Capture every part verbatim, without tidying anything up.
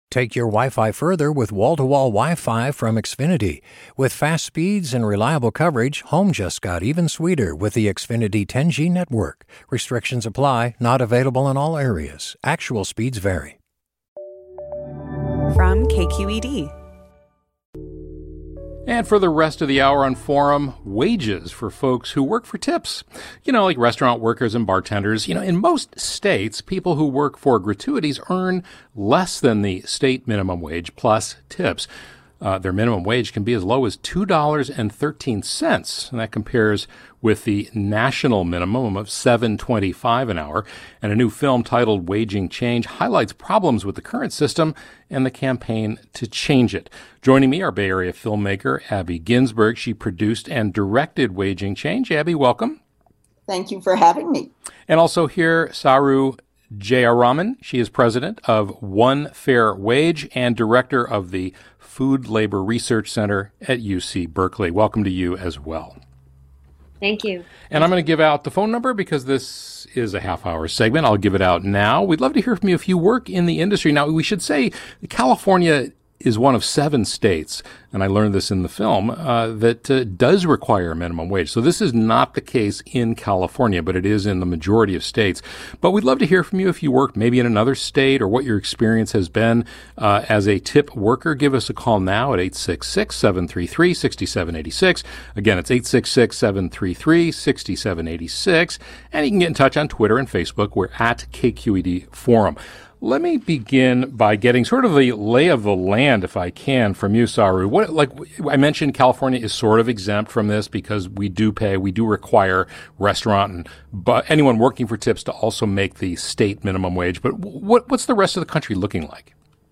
Take your Wi-Fi further with wall-to-wall Wi-Fi from Xfinity. With fast speeds and reliable coverage, home just got even sweeter with the Xfinity ten G network. Restrictions apply, not available in all areas. Actual speeds vary. From K Q E D. And for the rest of the hour on Forum, wages for folks who work for tips. You know, like restaurant workers and bartenders. You know, in most states, people who work for gratuities earn less than the state minimum wage plus tips. Uh, their minimum wage can be as low as two dollars and thirteen cents, and that compares with the national minimum of seven dollars and twenty-five cents an hour. And a new film titled Waging Change highlights problems with the current system and the campaign to change it. Joining me, our Bay Area filmmaker, Abby Ginsberg. She produced and directed Waging Change. Abby, welcome. Thank you for having me. And also here, Saru Jayaraman. She is president of One Fair Wage and director of the Food Labor Research Center at U C Berkeley. Welcome to you as well. Thank you. And I'm going to give out the phone number because this is a half-hour segment. I'll give it out now. We'd love to hear from you if you work in the industry. Now, we should say California is one of seven states, and I learned this in the film, uh, that uh, does require a minimum wage. So this is not the case in California, but it is in the majority of states. But we'd love to hear from you if you work maybe in another state or what your experience has been uh, as a tip worker. Give us a call now at eight six six, seven three three, six seven eight six. Again, it's eight six six, seven three three, six seven eight six. And you can get in touch on Twitter and Facebook. We're at K Q E D Forum. Let me begin by getting sort of the lay of the land, if I can, from you, Saru. What, like I mentioned, California is sort of exempt from this because we do pay, we do require restaurant and but anyone working for tips to also make the state minimum wage. But what, what's the rest of the country looking like?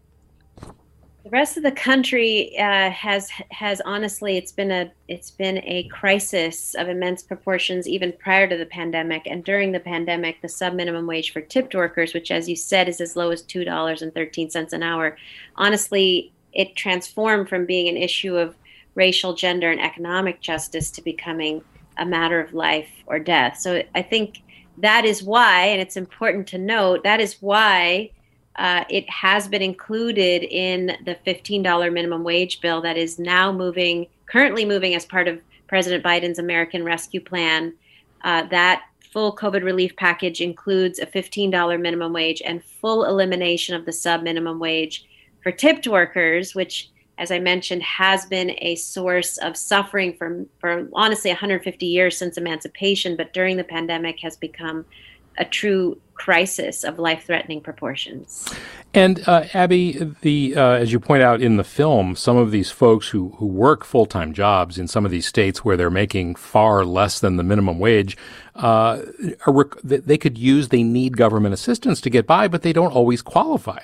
The rest of the country uh, has has honestly, it's been a it's been a crisis of immense proportions even prior to the pandemic. And during the pandemic, the sub-minimum wage for tipped workers, which, as you said, is as low as two dollars and thirteen cents an hour, honestly, it transformed from being an issue of racial, gender, and economic justice to becoming a matter of life or death. So I think that is why, and it's important to note, that is why Uh, it has been included in the fifteen dollars minimum wage bill that is now moving, currently moving as part of President Biden's American Rescue Plan. Uh, that full COVID relief package includes a fifteen dollars minimum wage and full elimination of the sub-minimum wage for tipped workers, which, as I mentioned, has been a source of suffering for, for honestly one hundred fifty years since emancipation, but during the pandemic has become a true crisis of life-threatening proportions. And uh, Abby, the uh, as you point out in the film, some of these folks who, who work full-time jobs in some of these states where they're making far less than the minimum wage, uh, are, they could use, they need government assistance to get by, but they don't always qualify.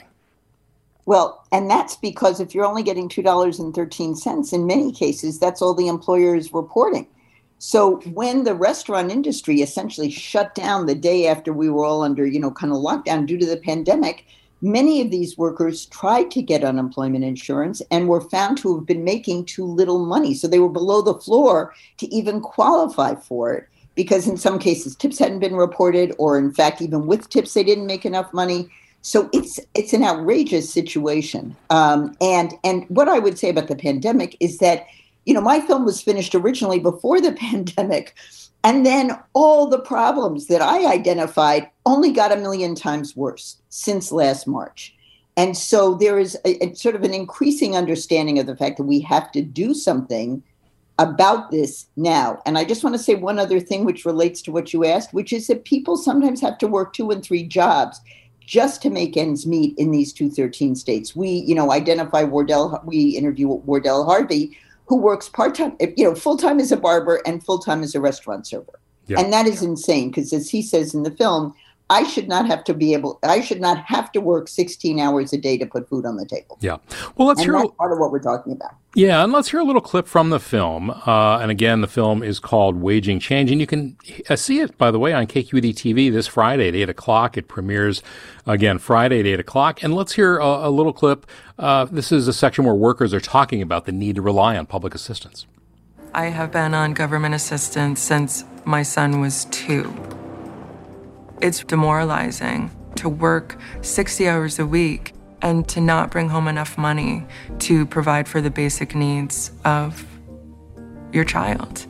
Well, and that's because if you're only getting two dollars and thirteen cents, in many cases, that's all the employer is reporting. So when the restaurant industry essentially shut down the day after we were all under, you know, kind of lockdown due to the pandemic, many of these workers tried to get unemployment insurance and were found to have been making too little money. So they were below the floor to even qualify for it because in some cases tips hadn't been reported, or in fact, even with tips, they didn't make enough money. So it's it's an outrageous situation. Um, and and what I would say about the pandemic is that, you know, my film was finished originally before the pandemic, and then all the problems that I identified only got a million times worse since last March. And so there is a, a sort of an increasing understanding of the fact that we have to do something about this now. And I just want to say one other thing which relates to what you asked, which is that people sometimes have to work two and three jobs just to make ends meet in these two thirteen states. We, you know, identify Wardell, we interview Wardell Harvey, who works part-time, you know, full-time as a barber and full-time as a restaurant server. Yeah. And that is insane because, as he says in the film, I should not have to be able, I should not have to work sixteen hours a day to put food on the table. Yeah. Well, let's and hear that's part of what we're talking about. Yeah, and let's hear a little clip from the film. Uh, and again, the film is called Waging Change, and you can uh, see it, by the way, on K Q E D T V this Friday at eight o'clock. It premieres, again, Friday at eight o'clock. And let's hear a, a little clip. Uh, this is a section where workers are talking about the need to rely on public assistance. I have been on government assistance since my son was two. It's demoralizing to work sixty hours a week and to not bring home enough money to provide for the basic needs of your child.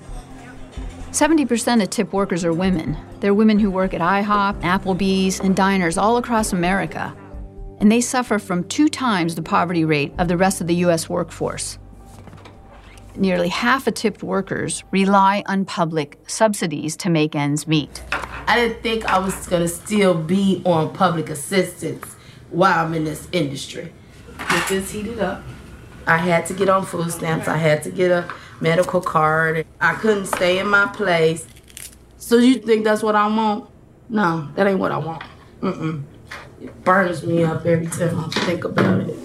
seventy percent of tip workers are women. They're women who work at IHOP, Applebee's, and diners all across America. And they suffer from two times the poverty rate of the rest of the U S workforce. Nearly half of tipped workers rely on public subsidies to make ends meet. I didn't think I was gonna still be on public assistance while I'm in this industry. Get this heated up. I had to get on food stamps. I had to get a medical card. I couldn't stay in my place. So you think that's what I want? No, that ain't what I want. Mm-mm. It burns me up every time I think about it.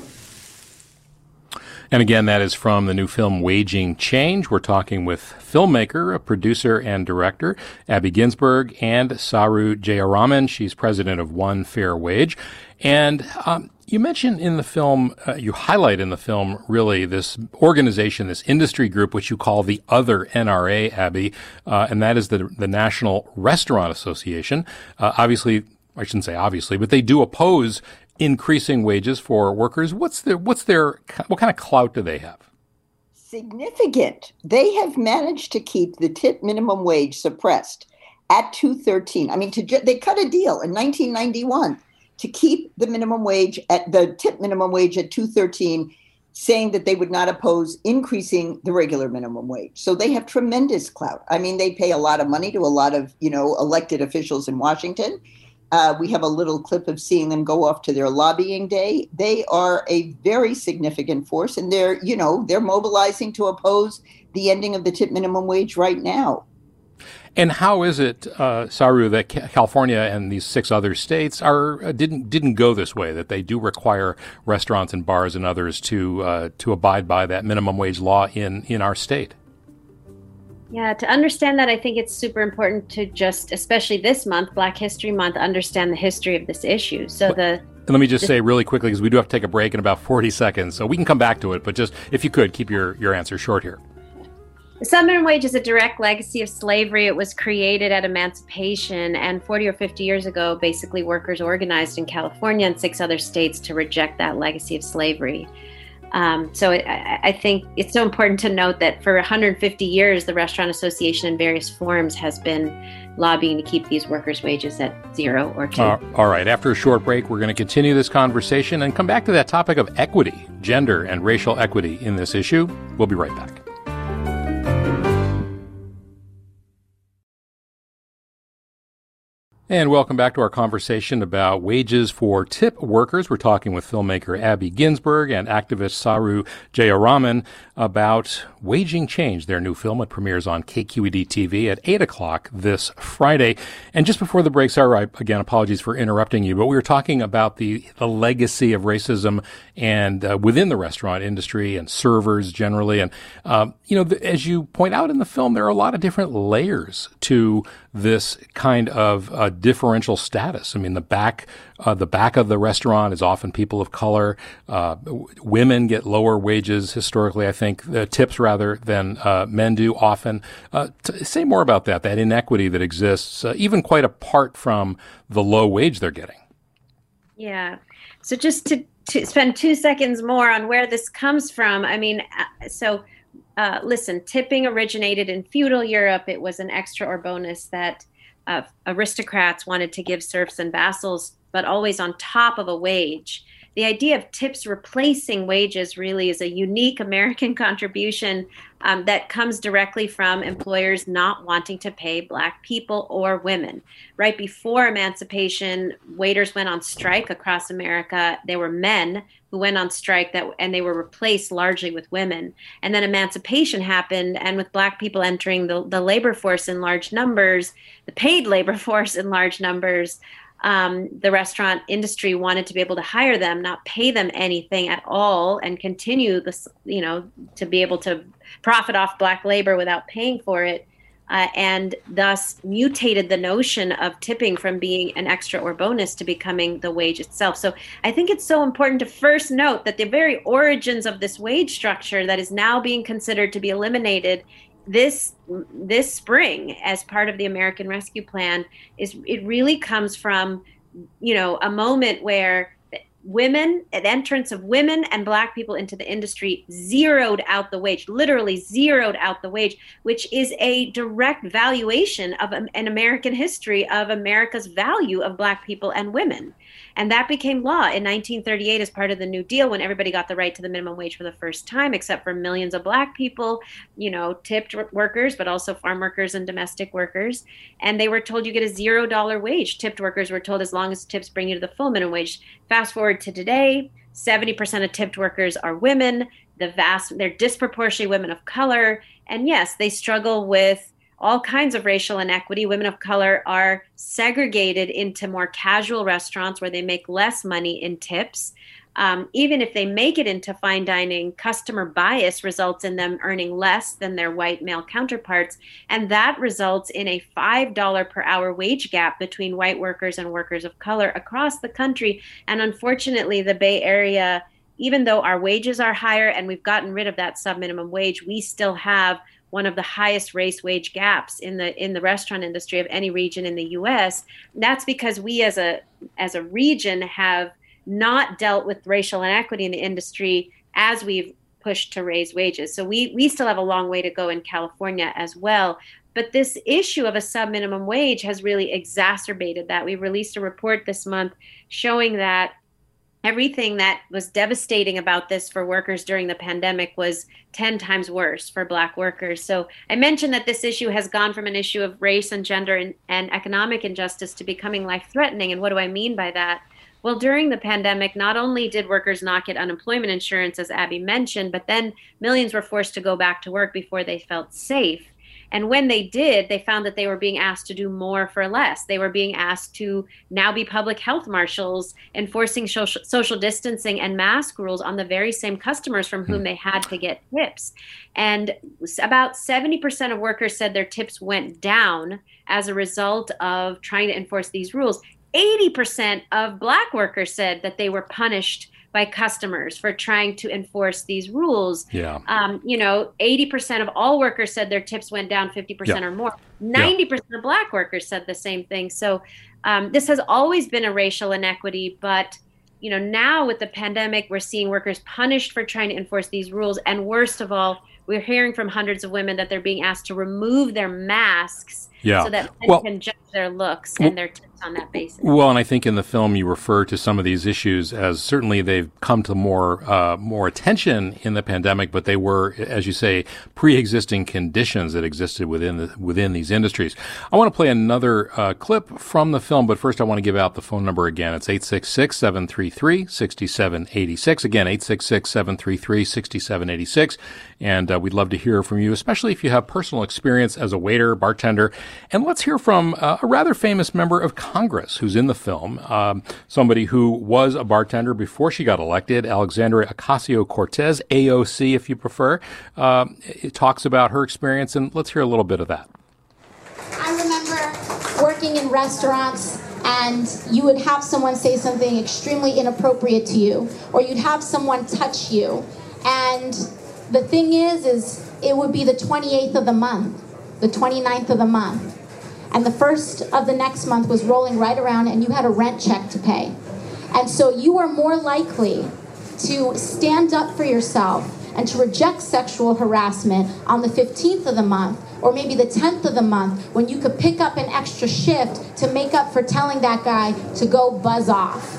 And again, that is from the new film Waging Change. We're talking with filmmaker, a producer, and director Abby Ginsberg and Saru Jayaraman. She's president of One Fair Wage. And um, you mentioned in the film, uh, you highlight in the film really this organization, this industry group, which you call the Other N R A, Abby, uh, and that is the, the National Restaurant Association. Uh, obviously, I shouldn't say obviously, but they do oppose increasing wages for workers. What's their, what's their, what kind of clout do they have? Significant. They have managed to keep the tip minimum wage suppressed at two thirteen. I mean, to ju- they cut a deal in nineteen ninety-one to keep the minimum wage at the tip minimum wage at two thirteen, saying that they would not oppose increasing the regular minimum wage. So they have tremendous clout. I mean, they pay a lot of money to a lot of, you know, elected officials in Washington. Uh, we have a little clip of seeing them go off to their lobbying day. They are a very significant force, and they're, you know, they're mobilizing to oppose the ending of the tip minimum wage right now. And how is it, uh, Saru, that California and these six other states are uh, didn't didn't go this way? That they do require restaurants and bars and others to uh, to abide by that minimum wage law in in our state? Yeah, to understand that, I think it's super important to just, especially this month, Black History Month, understand the history of this issue. So the And let me just say really quickly, because we do have to take a break in about forty seconds, so we can come back to it. But just if you could keep your your answer short here. The Sun minimum wage is a direct legacy of slavery. It was created at emancipation, and forty or fifty years ago, basically workers organized in California and six other states to reject that legacy of slavery. Um, so it, I, I think it's so important to note that for one hundred fifty years, the Restaurant Association in various forms has been lobbying to keep these workers' wages at zero or two. Uh, all right. After a short break, we're going to continue this conversation and come back to that topic of equity, gender, and racial equity in this issue. We'll be right back. And welcome back to our conversation about wages for tip workers. We're talking with filmmaker Abby Ginsberg and activist Saru Jayaraman about Waging Change, their new film. It premieres on K Q E D T V at eight o'clock this Friday. And just before the break, Saru, I, again, apologies for interrupting you, but we were talking about the, the legacy of racism and uh, within the restaurant industry and servers generally. And, um, you know, the, as you point out in the film, there are a lot of different layers to this kind of uh, differential status. I mean, the back, uh, the back of the restaurant is often people of color. Uh, w- women get lower wages historically, I think, uh, tips rather than uh, men do often. Uh, t- say more about that, that inequity that exists, uh, even quite apart from the low wage they're getting. Yeah. So just to, to spend two seconds more on where this comes from. I mean, so Uh, listen, tipping originated in feudal Europe. It was an extra or bonus that uh, aristocrats wanted to give serfs and vassals, but always on top of a wage. The idea of tips replacing wages really is a unique American contribution um, that comes directly from employers not wanting to pay Black people or women. Right before emancipation, waiters went on strike across America. There were men who went on strike that, and they were replaced largely with women. And then emancipation happened, and with Black people entering the, the labor force in large numbers, the paid labor force in large numbers, Um, the restaurant industry wanted to be able to hire them, not pay them anything at all, and continue this, you know, to be able to profit off Black labor without paying for it, uh, and thus mutated the notion of tipping from being an extra or bonus to becoming the wage itself. So I think it's so important to first note that the very origins of this wage structure that is now being considered to be eliminated this this spring as part of the American Rescue Plan is it really comes from, you know, a moment where women, the entrance of women and Black people into the industry zeroed out the wage, literally zeroed out the wage, which is a direct valuation of an American history of America's value of Black people and women. And that became law in nineteen thirty-eight as part of the New Deal, when everybody got the right to the minimum wage for the first time, except for millions of Black people, you know, tipped workers, but also farm workers and domestic workers. And they were told you get a zero dollar wage. Tipped workers were told as long as tips bring you to the full minimum wage. Fast forward to today, seventy percent of tipped workers are women. The vast, they're disproportionately women of color. And yes, they struggle with all kinds of racial inequity. Women of color are segregated into more casual restaurants where they make less money in tips. Um, even if they make it into fine dining, customer bias results in them earning less than their white male counterparts. And that results in a five dollars per hour wage gap between white workers and workers of color across the country. And unfortunately, the Bay Area, even though our wages are higher and we've gotten rid of that sub-minimum wage, we still have one of the highest race wage gaps in the in the restaurant industry of any region in the U S. That's because we as a as a region have not dealt with racial inequity in the industry as we've pushed to raise wages. So we we still have a long way to go in California as well. But this issue of a sub-minimum wage has really exacerbated that. We released a report this month showing that everything that was devastating about this for workers during the pandemic was ten times worse for Black workers. So I mentioned that this issue has gone from an issue of race and gender and, and economic injustice to becoming life-threatening. And what do I mean by that? Well, during the pandemic, not only did workers not get unemployment insurance, as Abby mentioned, but then millions were forced to go back to work before they felt safe. And when they did, they found that they were being asked to do more for less. They were being asked to now be public health marshals, enforcing social, social distancing and mask rules on the very same customers from whom they had to get tips. And about seventy percent of workers said their tips went down as a result of trying to enforce these rules. eighty percent of Black workers said that they were punished by customers for trying to enforce these rules. Yeah. Um, you know, eighty percent of all workers said their tips went down fifty percent yeah. or more. ninety percent yeah. of Black workers said the same thing. So um, this has always been a racial inequity, but you know, now with the pandemic, we're seeing workers punished for trying to enforce these rules. And worst of all, we're hearing from hundreds of women that they're being asked to remove their masks yeah. so that men well, can judge their looks and their tips on that basis. Well, and I think in the film you refer to some of these issues as certainly they've come to more uh, more attention in the pandemic, but they were, as you say, pre-existing conditions that existed within the, within these industries. I want to play another uh, clip from the film, but first I want to give out the phone number again. It's eight six six, seven three three, six seven eight six. Again, eight six six, seven three three, six seven eight six. And uh, we'd love to hear from you, especially if you have personal experience as a waiter, bartender. And let's hear from uh, a rather famous member of Congress who's in the film, um, somebody who was a bartender before she got elected, Alexandria Ocasio-Cortez, A O C if you prefer. Uh, it talks about her experience, and let's hear a little bit of that. I remember working in restaurants, and you would have someone say something extremely inappropriate to you, or you'd have someone touch you, and the thing is, is it would be the twenty-eighth of the month, the twenty-ninth of the month. And the first of the next month was rolling right around, and you had a rent check to pay. And so you are more likely to stand up for yourself and to reject sexual harassment on the fifteenth of the month, or maybe the tenth of the month, when you could pick up an extra shift to make up for telling that guy to go buzz off.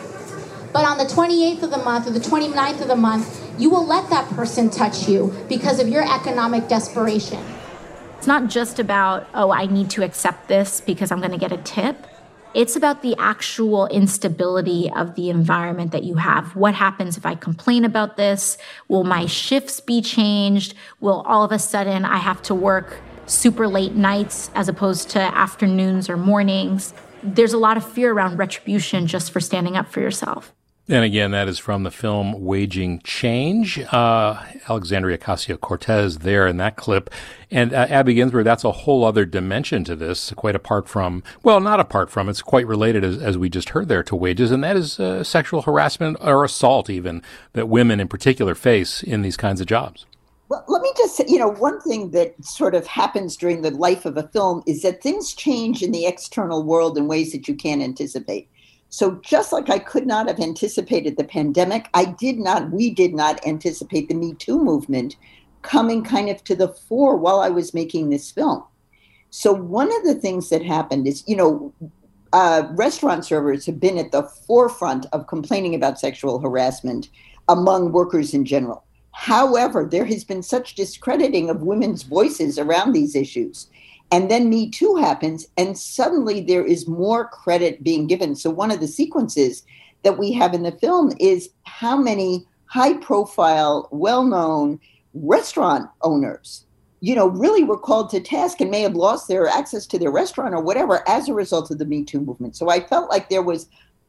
But on the twenty-eighth of the month or the twenty-ninth of the month, you will let that person touch you because of your economic desperation. It's not just about, oh, I need to accept this because I'm going to get a tip. It's about the actual instability of the environment that you have. What happens if I complain about this? Will my shifts be changed? Will all of a sudden I have to work super late nights as opposed to afternoons or mornings? There's a lot of fear around retribution just for standing up for yourself. And again, that is from the film Waging Change. Uh, Alexandria Ocasio-Cortez there in that clip. And uh, Abby Ginsburg, that's a whole other dimension to this, quite apart from, well, not apart from, it's quite related, as, as we just heard there, to wages, and that is uh, sexual harassment or assault even that women in particular face in these kinds of jobs. Well, let me just say, you know, one thing that sort of happens during the life of a film is that things change in the external world in ways that you can't anticipate. So just like I could not have anticipated the pandemic, I did not, we did not anticipate the Me Too movement coming kind of to the fore while I was making this film. So one of the things that happened is, you know, uh, restaurant servers have been at the forefront of complaining about sexual harassment among workers in general. However, there has been such discrediting of women's voices around these issues. And then Me Too happens, and suddenly there is more credit being given. So one of the sequences that we have in the film is how many high-profile, well-known restaurant owners, you know, really were called to task and may have lost their access to their restaurant or whatever as a result of the Me Too movement. So I felt like there was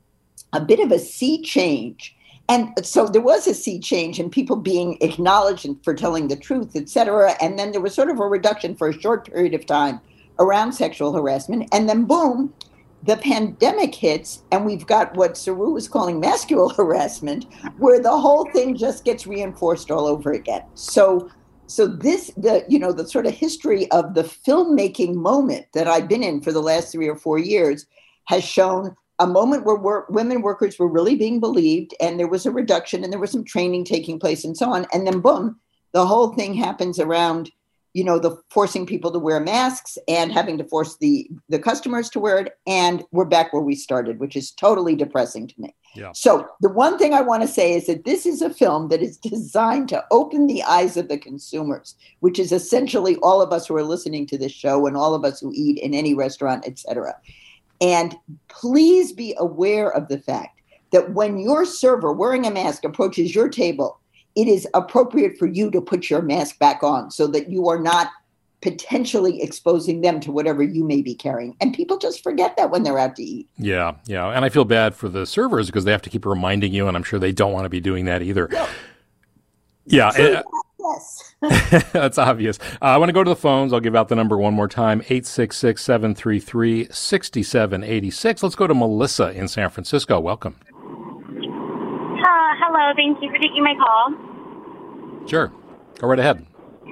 a bit of a sea change. And so there was a sea change in people being acknowledged for telling the truth, et cetera. And then there was sort of a reduction for a short period of time around sexual harassment. And then boom, the pandemic hits, and we've got what Saru is calling masculine harassment, where the whole thing just gets reinforced all over again. So so this, the you know, the sort of history of the filmmaking moment that I've been in for the last three or four years has shown a moment where work, women workers were really being believed, and there was a reduction, and there was some training taking place and so on. And then boom, the whole thing happens around, you know, the forcing people to wear masks and having to force the, the customers to wear it. And we're back where we started, which is totally depressing to me. Yeah. So the one thing I want to say is that this is a film that is designed to open the eyes of the consumers, which is essentially all of us who are listening to this show and all of us who eat in any restaurant, et cetera. And please be aware of the fact that when your server wearing a mask approaches your table, it is appropriate for you to put your mask back on so that you are not potentially exposing them to whatever you may be carrying. And people just forget that when they're out to eat. Yeah, yeah. And I feel bad for the servers because they have to keep reminding you, and I'm sure they don't want to be doing that either. No. Yeah. So, yes. That's obvious. Uh, I want to go to the phones. I'll give out the number one more time, eight six six, seven three three, six seven eight six. Let's go to Melissa in San Francisco. Welcome. Uh, hello. Thank you for taking my call. Sure. Go right ahead.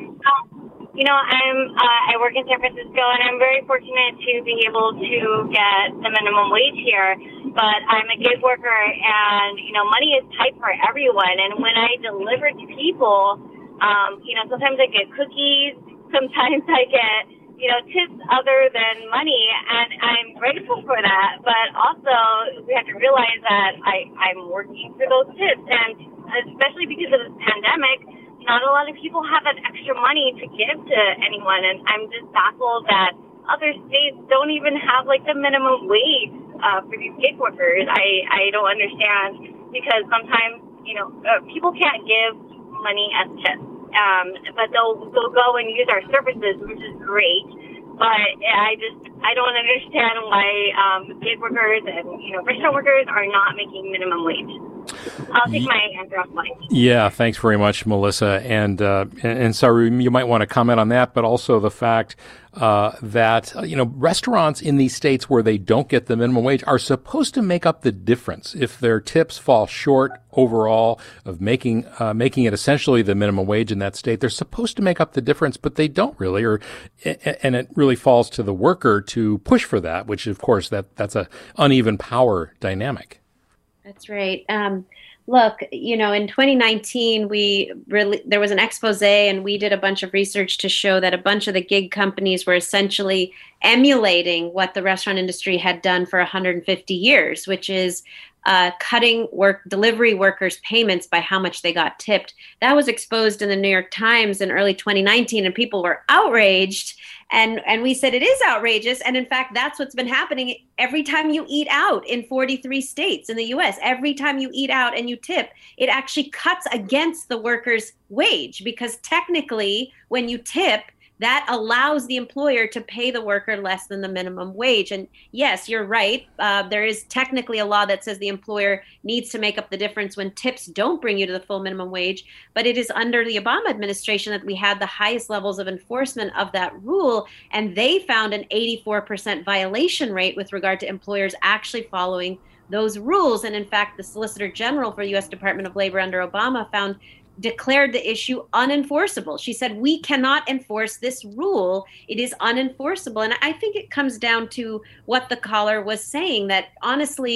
Um, you know, I'm uh, I work in San Francisco, and I'm very fortunate to be able to get the minimum wage here. But I'm a gig worker, and, you know, money is tight for everyone. And when I deliver to people, Um, you know, sometimes I get cookies, sometimes I get, you know, tips other than money, and I'm grateful for that. But also, we have to realize that I, I'm working for those tips, and especially because of this pandemic, not a lot of people have that extra money to give to anyone, and I'm just baffled that other states don't even have, like, the minimum wage uh, for these gig workers. I, I don't understand, because sometimes, you know, uh, people can't give money as tips. Um, but they'll they'll go and use our services, which is great. But I just I don't understand why um, gig workers and you know restaurant workers are not making minimum wage. I'll take my answer offline. Yeah, thanks very much, Melissa. And uh, and, and Saru, you might want to comment on that, but also the fact uh, that uh, you know restaurants in these states where they don't get the minimum wage are supposed to make up the difference. If their tips fall short overall of making uh, making it essentially the minimum wage in that state, they're supposed to make up the difference, but they don't really. Or and it really falls to the worker to push for that, which of course that that's a uneven power dynamic. That's right. Um, look, you know, in twenty nineteen, we really there was an expose, and we did a bunch of research to show that a bunch of the gig companies were essentially emulating what the restaurant industry had done for one hundred fifty years, which is uh, cutting work delivery workers' payments by how much they got tipped. That was exposed in the New York Times in early twenty nineteen, and people were outraged. And and we said it is outrageous. And in fact, that's what's been happening every time you eat out in forty-three states in the U S. Every time you eat out and you tip, it actually cuts against the worker's wage, because technically when you tip, that allows the employer to pay the worker less than the minimum wage. And yes, you're right. Uh, there is technically a law that says the employer needs to make up the difference when tips don't bring you to the full minimum wage. But it is under the Obama administration that we had the highest levels of enforcement of that rule. And they found an eighty-four percent violation rate with regard to employers actually following those rules. And in fact, the Solicitor General for the U S Department of Labor under Obama found declared the issue unenforceable. She said, we cannot enforce this rule. It is unenforceable. And I think it comes down to what the caller was saying, that honestly,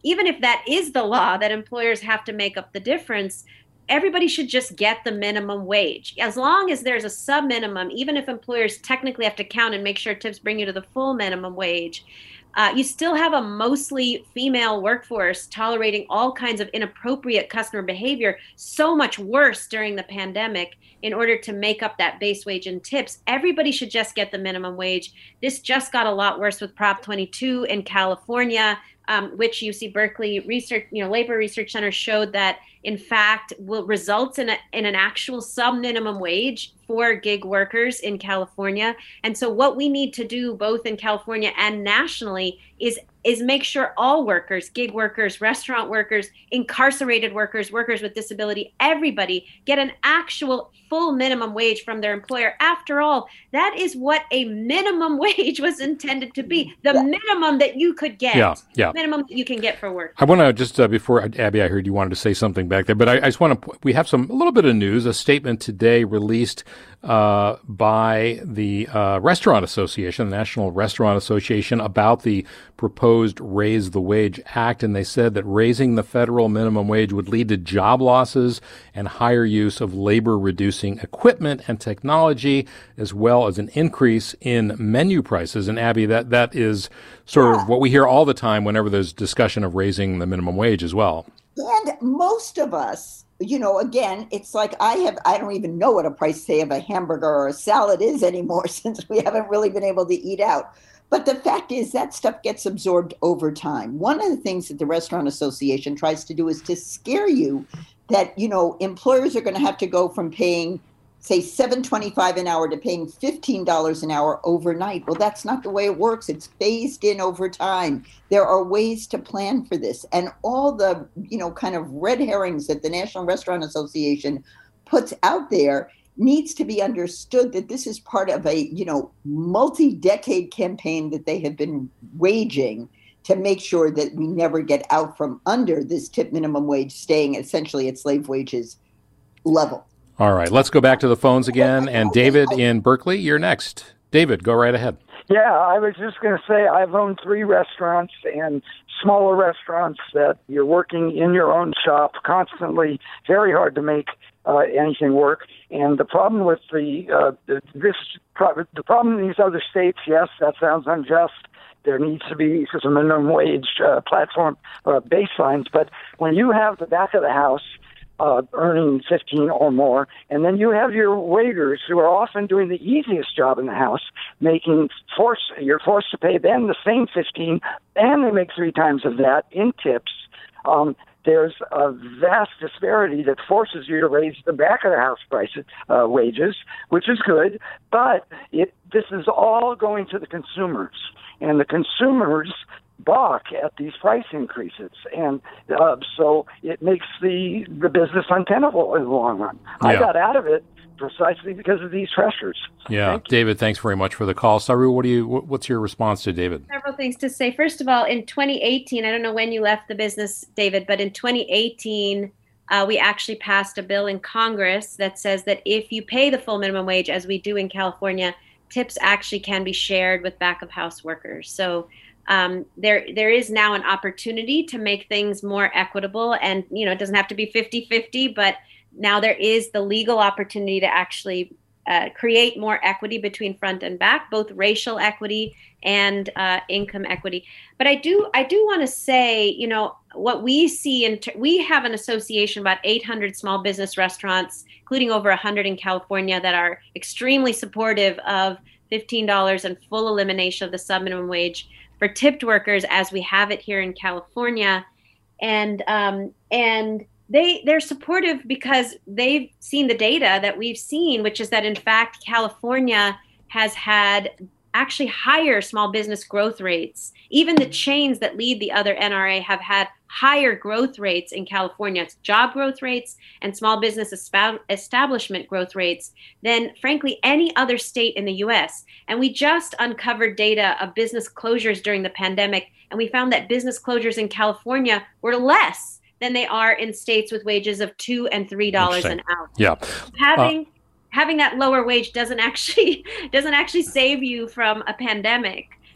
even if that is the law, that employers have to make up the difference, everybody should just get the minimum wage. As long as there's a sub minimum, even if employers technically have to count and make sure tips bring you to the full minimum wage, uh, you still have a mostly female workforce tolerating all kinds of inappropriate customer behavior, so much worse during the pandemic. In order to make up that base wage and tips, everybody should just get the minimum wage. This just got a lot worse with Prop twenty-two in California, um, which U C Berkeley research, you know, Labor Research Center showed that, in fact, will result in, a, in an actual sub-minimum wage for gig workers in California. And so what we need to do both in California and nationally is is make sure all workers, gig workers, restaurant workers, incarcerated workers, workers with disability, everybody get an actual full minimum wage from their employer. After all, that is what a minimum wage was intended to be, the yeah. minimum that you could get, yeah, yeah. minimum that you can get for work. I want to just, uh, before, Abby, I heard you wanted to say something back there, but I, I just want to, we have some, a little bit of news, a statement today released uh, by the uh, Restaurant Association, the National Restaurant Association, about the proposed Raise the Wage Act. And they said that raising the federal minimum wage would lead to job losses and higher use of labor-reducing equipment and technology, as well as an increase in menu prices. And Abby, that, that is sort yeah. of what we hear all the time whenever there's discussion of raising the minimum wage as well. And most of us, you know, again, it's like I have, I don't even know what a price, say, of a hamburger or a salad is anymore since we haven't really been able to eat out. But the fact is that stuff gets absorbed over time. One of the things that the Restaurant Association tries to do is to scare you that, you know, employers are going to have to go from paying, say, seven dollars and twenty-five cents an hour to paying fifteen dollars an hour overnight. Well, that's not the way it works. It's phased in over time. There are ways to plan for this. And all the, you know, kind of red herrings that the National Restaurant Association puts out there needs to be understood that this is part of a, you know, multi-decade campaign that they have been waging to make sure that we never get out from under this tip minimum wage, staying essentially at slave wages level. All right, let's go back to the phones again. And David in Berkeley, you're next. David, go right ahead. Yeah, I was just going to say I've owned three restaurants and smaller restaurants that you're working in your own shop constantly, very hard to make uh, anything work. And the problem with the, uh, the this the problem in these other states, yes, that sounds unjust. There needs to be some minimum wage uh, platform uh, baselines. But when you have the back of the house Uh, earning fifteen or more, and then you have your waiters who are often doing the easiest job in the house, making force you're forced to pay them the same fifteen, and they make three times of that in tips. Um, there's a vast disparity that forces you to raise the back of the house prices, uh, wages, which is good, but it this is all going to the consumers, and the consumers balk at these price increases, and uh, so it makes the the business untenable in the long run. Yeah. I got out of it precisely because of these pressures. Yeah, Thank David, thanks very much for the call. Saru, what do you? What's your response to David? Several things to say. First of all, in twenty eighteen, I don't know when you left the business, David, but in twenty eighteen, uh, we actually passed a bill in Congress that says that if you pay the full minimum wage, as we do in California, tips actually can be shared with back of house workers. So Um, there, there is now an opportunity to make things more equitable, and, you know, it doesn't have to be fifty-fifty, but now there is the legal opportunity to actually uh, create more equity between front and back, both racial equity and uh, income equity. But I do, I do want to say, you know, what we see, in ter- we have an association, about eight hundred small business restaurants, including over one hundred in California, that are extremely supportive of fifteen dollars and full elimination of the sub-minimum wage for tipped workers, as we have it here in California. And um, and they, they're supportive because they've seen the data that we've seen, which is that, in fact, California has had actually higher small business growth rates. Even the chains that lead the other N R A have had higher growth rates in California. It's job growth rates and small business esp- establishment growth rates than, frankly, any other state in the U S. And we just uncovered data of business closures during the pandemic, and we found that business closures in California were less than they are in states with wages of two and three dollars an hour. Yeah, having uh, having that lower wage doesn't actually doesn't actually save you from a pandemic.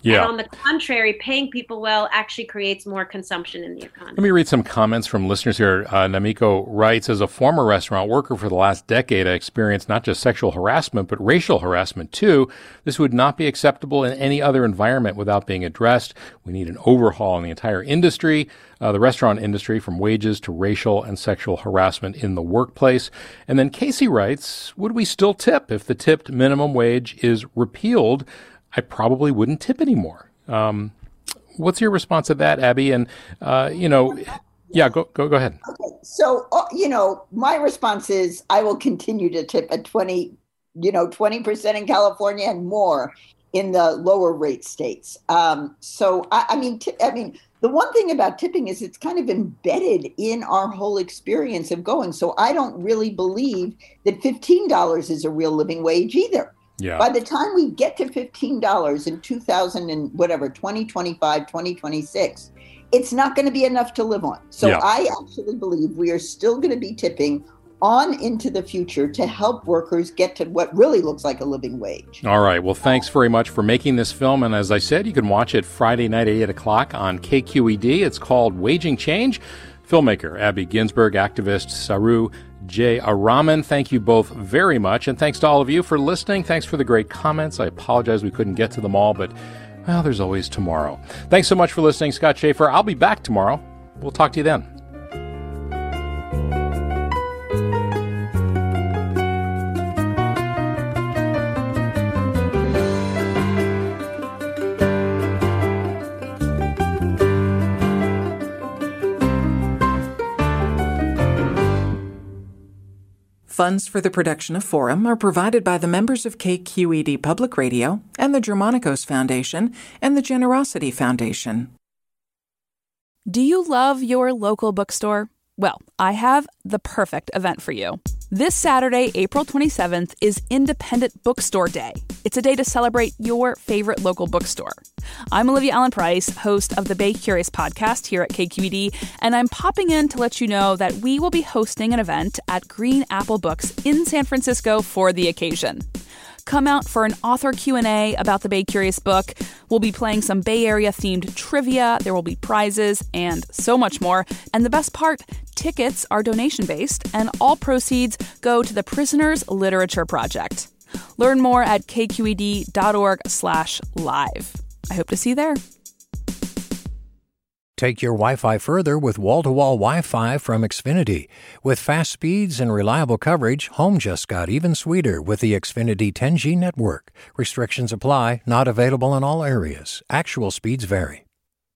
Yeah. And on the contrary, paying people well actually creates more consumption in the economy. Let me read some comments from listeners here. Uh, Namiko writes, as a former restaurant worker for the last decade, I experienced not just sexual harassment, but racial harassment too. This would not be acceptable in any other environment without being addressed. We need an overhaul in the entire industry, uh, the restaurant industry, from wages to racial and sexual harassment in the workplace. And then Casey writes, would we still tip if the tipped minimum wage is repealed? I probably wouldn't tip anymore. Um, what's your response to that, Abby? And, uh, you know, yeah, go, go, go ahead. Okay. So, uh, you know, my response is I will continue to tip at twenty, you know, twenty percent in California and more in the lower rate states. Um, so, I, I mean, t- I mean, the one thing about tipping is it's kind of embedded in our whole experience of going. So I don't really believe that fifteen dollars is a real living wage either. Yeah. By the time we get to fifteen dollars in two thousand and whatever, twenty twenty-five, twenty twenty-six, it's not going to be enough to live on. So Yeah. I actually believe we are still going to be tipping on into the future to help workers get to what really looks like a living wage. All right. Well, thanks very much for making this film. And as I said, you can watch it Friday night at eight o'clock on K Q E D. It's called Waging Change. Filmmaker Abby Ginsburg, activist Saru Jayaraman, thank you both very much. And thanks to all of you for listening. Thanks for the great comments. I apologize we couldn't get to them all, but, well, there's always tomorrow. Thanks so much for listening. Scott Schaefer. I'll be back tomorrow. We'll talk to you then. Funds for the production of Forum are provided by the members of K Q E D Public Radio and the Germanicos Foundation and the Generosity Foundation. Do you love your local bookstore? Well, I have the perfect event for you. This Saturday, April twenty-seventh, is Independent Bookstore Day. It's a day to celebrate your favorite local bookstore. I'm Olivia Allen Price, host of the Bay Curious podcast here at K Q E D, and I'm popping in to let you know that we will be hosting an event at Green Apple Books in San Francisco for the occasion. Come out for an author Q and A about the Bay Curious book. We'll be playing some Bay Area-themed trivia. There will be prizes and so much more. And the best part, tickets are donation-based, and all proceeds go to the Prisoners Literature Project. Learn more at kqed.org slash live. I hope to see you there. Take your Wi-Fi further with wall-to-wall Wi-Fi from Xfinity. With fast speeds and reliable coverage, home just got even sweeter with the Xfinity ten G network. Restrictions apply, not available in all areas. Actual speeds vary.